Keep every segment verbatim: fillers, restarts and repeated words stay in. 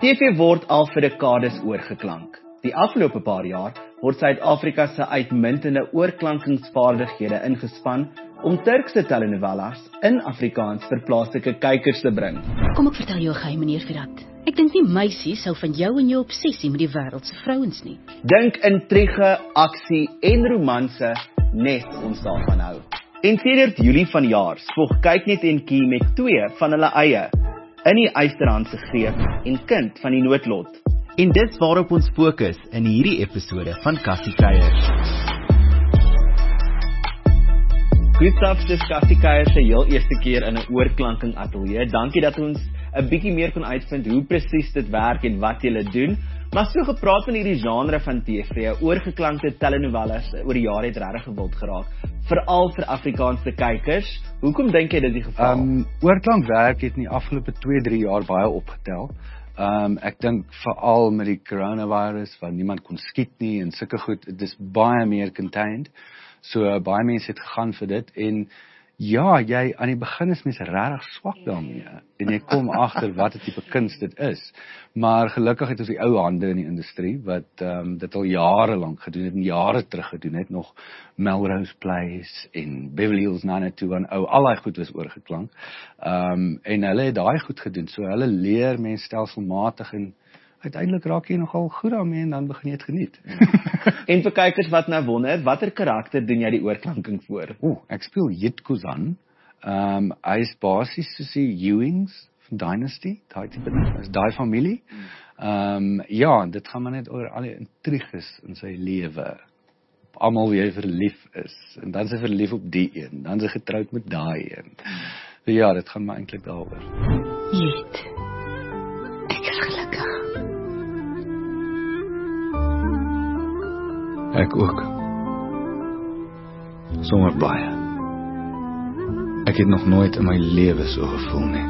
T V word al vir dekades oorgeklank. Die afgelope paar jaar word Suid-Afrika se uitmuntende oorklankingsvaardighede ingespan om Turkse telenovelas in Afrikaans vir plaaslike kykers te bring. Kom ek vertel jou 'n geheim, meneer Virat. Ek dink nie meisies sou van jou en jou obsessie met die wêreld se vrouens nie. Dink intrige, aksie en romanse net ons daarvan hou. En sedert Julie vanjaar spog Kyknet en Kie met twee van hulle eie, In die Eysterhand se Greep en Kind van die Noodlot. En dis waarop ons fokus in hierdie episode van Kassie Kuier. Gustav, dis Kassie Kuier se heel eerste keer in 'n oorklanking ateljee. Dankie dat ons 'n bietjie meer kon uitvind hoe presies dit werk en wat julle doen. Maar so gepraat van hierdie genre van T V, oorgeklankte telenovelas oor die jare het regtig gewild geraak, veral vir Afrikaanse kykers. Hoekom dink jy dit is die geval? Um, oorklankwerk het in die afgelope twee drie jaar baie opgetel. Um, ek dink veral met die coronavirus, waar niemand kon skiet nie en sulke goed, dit is baie meer contained. So uh, baie mense het gegaan vir dit en ja, jy aan die begin is mense regtig swak daarmee en jy kom agter wat 'n tipe kuns dit is. Maar gelukkig het ons die ou hande in die industrie wat um, dit al jare lank gedoen het en jare terug gedoen het, nog Melrose Place en Beverly Hills nine oh two one oh, al daai goed was oorgeklank. Um, en hulle het daai goed gedoen, so hulle leer mense stelselmatig en uiteindelik raak jy nogal goed daarmee en dan begin jy dit geniet. En vir kykers wat nou wonder, watter karakter doen jy die oorklanking voor? O, ek speel Yit Kuzan. Um, hy is basies soos die Ewings van Dynasty, daai tipe ding, is daai familie. Um, ja, dit gaan maar net oor al die intriges in sy lewe. Almal wie hy verlief is, en dan is hy verlief op die een, dan is hy getroud met daai een. So ja, dit gaan maar eintlik daaroor. Yit, ek is gelukkig. Ek ook. Sommer baie. Ek het nog nooit in my lewe so gevoel nie.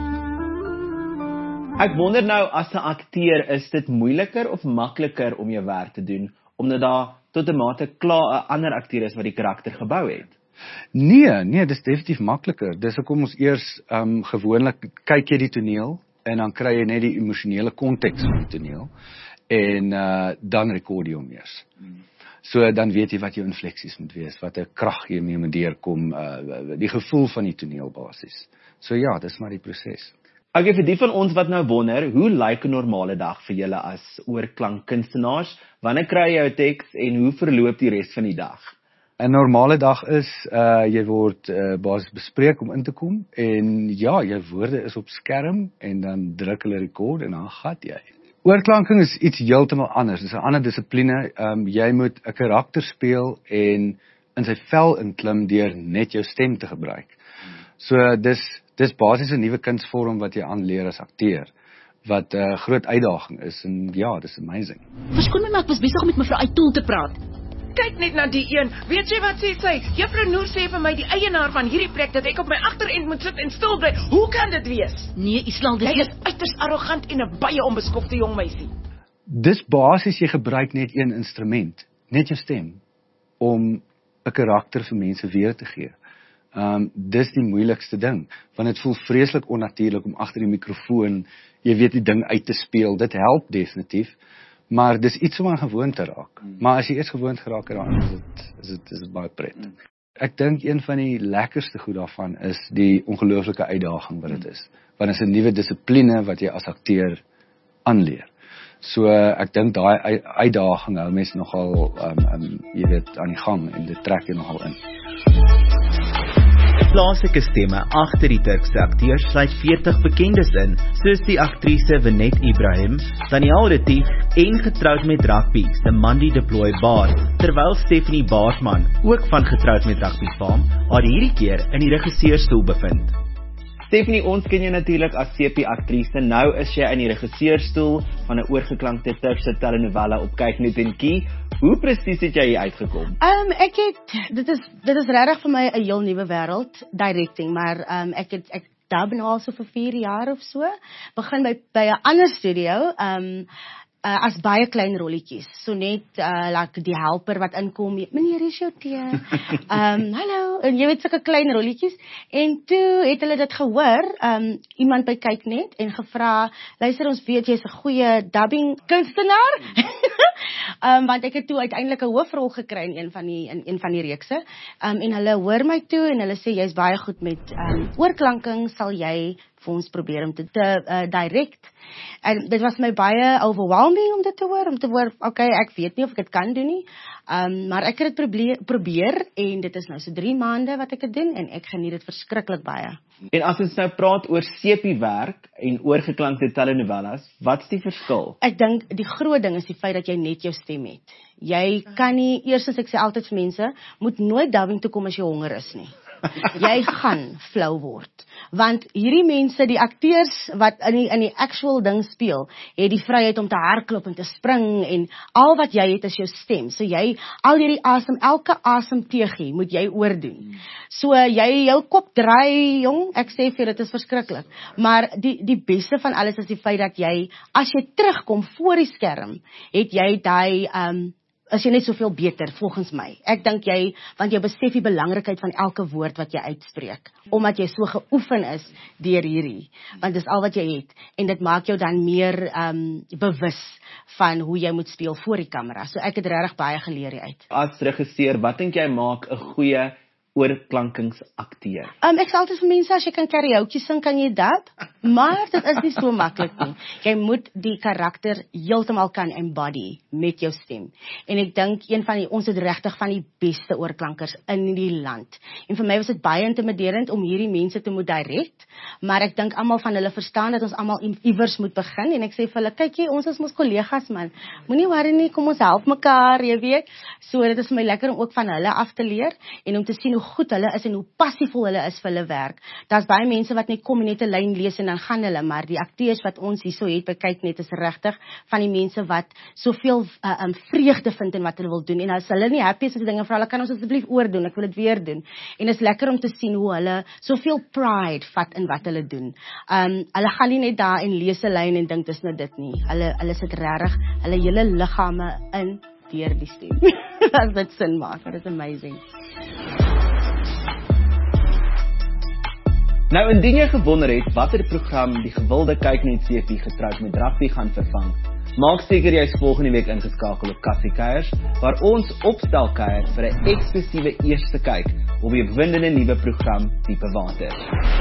Ek wonder nou, as 'n akteur, is dit moeiliker of makliker om jou werk te doen, omdat daar tot 'n mate klaar 'n ander akteur is wat die karakter gebou het? Nee, nee, dis definitief makliker. Dis hoekom ons eers um, gewoonlik kyk jy die toneel en dan kry jy net die emosionele konteks van die toneel en uh, dan rekord jy hom eers. Hmm. So dan weet jy wat jou infleksies moet wees, wat 'n krag jy mee moet deurkom, uh, die gevoel van die toneelbasis. So ja, dis maar die proses. Okay, vir die van ons wat nou wonder, hoe lyk 'n normale dag vir julle as oorklankkunstenaars? Wanneer kry jy jou teks en hoe verloop die res van die dag? 'n Normale dag is, uh, jy word uh, basies bespreek om in te kom en ja, jou woorde is op skerm en dan druk hulle rekord en dan gat jy. Oorklanking is iets heeltemal anders, dis 'n ander dissipline. Um, jy moet 'n karakter speel en in sy vel inklim deur net jou stem te gebruik. So dis dis basies 'n nuwe kunsvorm wat jy aanleer as akteur, wat 'n uh, groot uitdaging is en ja, dis amazing. Verskoon my, maar ek was besig om met mevrou Aytool te praat. Kyk net na die een. Weet jy wat sê sy? Juffrou Noor sê vir my, die eienaar van hierdie plek, dat ek op my agterend moet sit en stil bly. Hoe kan dit wees? Nee, Islam, dit Jy is uiters arrogant en 'n baie onbeskofte jong meisie. Dis basies jy gebruik net een instrument, net jou stem, om 'n karakter vir mense weer te gee. Um, dis die moeilikste ding, want dit voel vreeslik onnatuurlik om agter die mikrofoon, jy weet die ding uit te speel. Dit help definitief, maar dis iets om aan gewoon te raak. Mm. Maar as jy eers gewoond geraak het, dan is dit is dit is dit baie pret. Mm. Ek dink een van die lekkerste goed daarvan is die ongelooflike uitdaging wat dit is. Want dit is 'n nuwe dissipline wat jy as akteur aanleer. So ek dink daai uitdaging hou mense nogal um, um, jy weet aan die gang en dit trek jy nogal in. Plaaslike stemme agter die Turkse akteurs sluit veertig bekendes in, soos die aktrise Venet Ibrahim, Daniel Retief en getroud met rugby se Mandy Deploy Baard, terwyl Stephanie Baartman, ook van getroud met rugby fame, haar hierdie keer in die regisseurstoel bevind. Stephanie, ons ken jou natuurlik as C P-aktrise. Nou is jy in die regisseurstoel van 'n oorgeklankte Turkse telenovela op Kyknet en Kie. Hoe presies het jy hier uitgekom? Um, ek het, dit is, dit is regtig vir my 'n heel nuwe wêreld, directing, maar um, ek het, ek dub nou al so vir vier jaar of so, begin by, by 'n ander studio, um, Uh, as baie klein rolletjies, so net uh, like die helper wat inkom, meneer, hier is jou tee, um, hallo, en jy weet sulke klein rolletjies, en toe het hulle dit gehoor, um, iemand by kyk net, en gevra, luister, ons weet, jy is 'n goeie dubbing kunstenaar, um, want ek het toe uiteindelik 'n hoofrol gekry in een van die, in een van die reekse, um, en hulle hoor my toe, en hulle sê, jy is baie goed met um, oorklanking, sal jy vir ons probeer om te, te uh, direct, en dit was my baie overwhelming om dit te hoor, om te hoor, okay, ek weet nie of ek dit kan doen nie, um, maar ek het dit probeer, probeer, en dit is nou so drie maande wat ek dit doen, en ek geniet dit verskriklik baie. En as ons nou praat oor sepiewerk en oorgeklankte telenovelas, wat is die verskil? Ek dink die groot ding is die feit dat jy net jou stem het. Jy kan nie, eerstens ek sê altyd vir mense, moet nooit dubbing toe kom as jy honger is nie. Jy gaan flou word, want hierdie mense, die akteurs wat in die, in die actual ding speel, het die vryheid om te hardloop en te spring, en al wat jy het is jou stem, so jy, al hierdie asem, elke asemteegie moet jy oordoen, so jy, jou kop draai, jong, ek sê vir dit is verskriklik, maar die, die beste van alles is die feit dat jy, as jy terugkom voor die skerm, het jy die, um, is jy net soveel beter, volgens my. Ek dink jy, want jy besef die belangrikheid van elke woord wat jy uitspreek, omdat jy so geoefen is deur hierdie, want dis al wat jy het, en dit maak jou dan meer um, bewus van hoe jy moet speel voor die kamera, so ek het regtig baie geleer uit. As regisseur, wat dink jy maak 'n goeie oorklankingsakteur? Um, ek sê altyd vir mense, as jy kan karaoke sing, kan jy dub, maar dit is nie so maklik nie. Jy moet die karakter heeltemal kan embody met jou stem. En ek dink, een van die, ons het regtig van die beste oorklankers in die land. En vir my was dit baie intimiderend om hierdie mense te moet direct, maar ek dink almal van hulle verstaan dat ons almal iewers moet begin, en ek sê vir hulle, kyk jy, ons is mos kollegas man, moenie worry nie, kom ons help mekaar, jy weet. So dit is vir my lekker om ook van hulle af te leer, en om te sien hoe goed hulle is en hoe passievol hulle is vir hulle werk. Daar's baie mense wat net kom en net 'n lyn lees en dan gaan hulle, maar die akteurs wat ons hierso het by kyk net is regtig van die mense wat soveel uh, um, vreugde vind in wat hulle wil doen, en as hulle nie happy is met die dinge, vra hulle, kan ons asseblief oordoen, ek wil dit weer doen. En dit is lekker om te sien hoe hulle soveel pride vat in wat hulle doen. Um, hulle gaan nie net daar en lees 'n lyn en dink dis nou dit nie. Hulle hulle sit regtig hulle hele liggame in deur die stem. As dit sin maak, dit is amazing. Nou, indien jy gewonder het watter program die gewilde kyknet C P getroud met rugby gaan vervang, maak seker jy is volgende week ingeskakel op Kassie Kuiers, waar ons opstel kuier vir 'n eksklusiewe eerste kyk op die opwindende nuwe program Diepe Water.